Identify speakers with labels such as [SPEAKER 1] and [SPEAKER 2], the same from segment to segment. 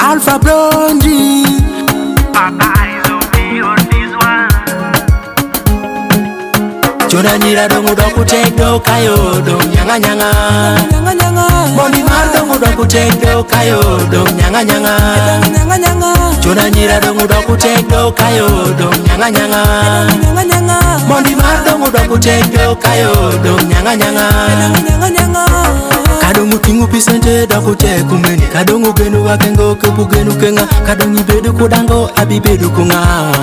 [SPEAKER 1] Alpha Blondie.
[SPEAKER 2] Eyes on me on this one.
[SPEAKER 1] Chona nyira dongu doku tekdo kayo dong nyanga nyanga. Mondi mar dongu doku tekdo kayo dong nyanga nyanga. Chona nyira dongu doku tekdo kayo dong nyanga nyanga. Mondi mar dongu doku tekdo kayo dong nyanga nyanga. Kadongu tingu pisente doku teku meni. Kadongu genu wakengo kepu genu kenga. Kadongi bedu kudango abi bedu kunga.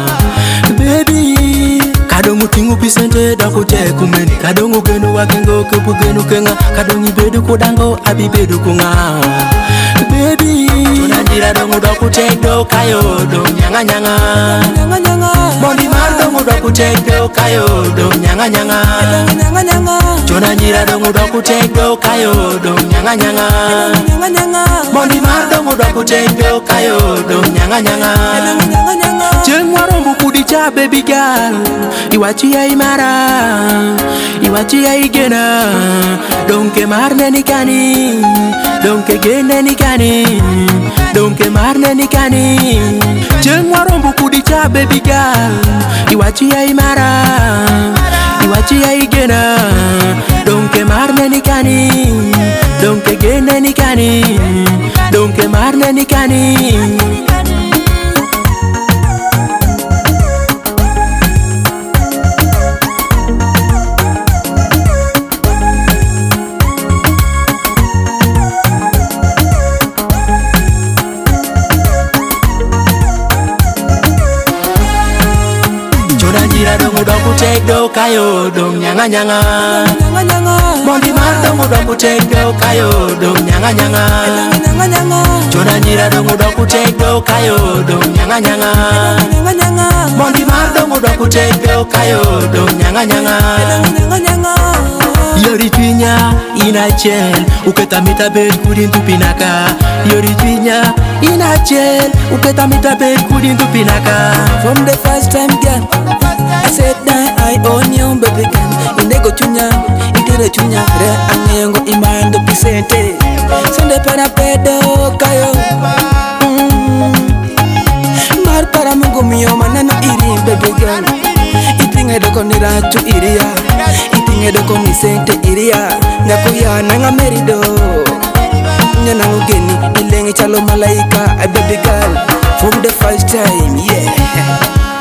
[SPEAKER 1] Baby kadongu tingu pisente doku teku meni. Kadongu genu wakengo kepu genu kenga. Kadongi bedu kudango abi bedu kunga. Baby chona nyira dongu doku tekdo kayo dong nyanga nyanga. Mondi mar dongu doku tekdo kayo dong nyanga nyanga. Chona nyira dongu doku tekdo kayo dong nyanga nyanga. Mondi mar dongu doku tekdo kayo dong nyanga nyanga. Jeng warombu kudicha baby girl. Iwachi ya imara, iwachi ya igena. Donke marne nikani, donke gene nikani, donke marne nikani. Jeng warombu kudicha baby girl. Iwachi ya imara, iwachi ya igena. Donke marne nikani, donke gene nikani, donke marne nikani. Chona nyira dongu doku tekdo kayo dong nyanga nyanga. Mondi mar dongu doku tekdo kayo dong nyanga nyanga. Chona nyira dongu doku tekdo kayo dong nyanga nyanga. Mondi mar dongu doku tekdo kayo dong nyanga nyanga. Yori twinya inachel uketa mita bed kudin tupinaka. Yori twinya inachel uketa mita bed kudin tupinaka.
[SPEAKER 3] From the first time, girl, I said that I own you, baby girl. Indego chunya, itire chunya, re angengo imando pisente. Sende para pedo kayo. Mar para mungu miyo manano iri, baby girl. Ipinge doko nirachu iria, ipinge doko nisente iria. Ngakuya nanga merido, nyana ngugeni ilengi chalo malaika, baby girl. From the first time, yeah.